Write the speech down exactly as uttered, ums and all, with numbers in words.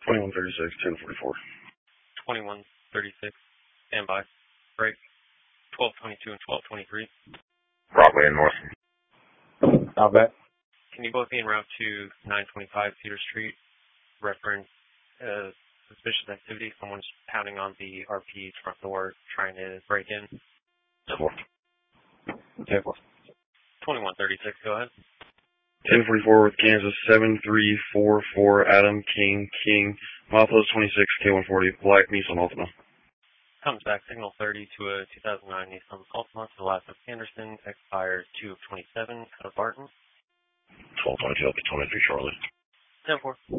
twenty-one thirty-six, ten forty-four. twenty-one thirty-six, standby. Break. twelve twenty-two and twelve twenty-three. Broadway and North. Not bad. Can you both be en route to nine twenty-five Cedar Street? Reference uh, suspicious activity. Someone's pounding on the R P's front door, trying to break in. ten four. twenty-one thirty-six, go ahead. ten forty-four with Kansas, seven three four four, Adam, King, King, Milepost twenty-six, K one forty, Black, Nissan Altima. Comes back, signal thirty to a two thousand nine Nissan Altima to the last of Anderson, expires two of twenty-seven, out of Barton. twelve twenty-two, up to twenty-three shortly. ten four.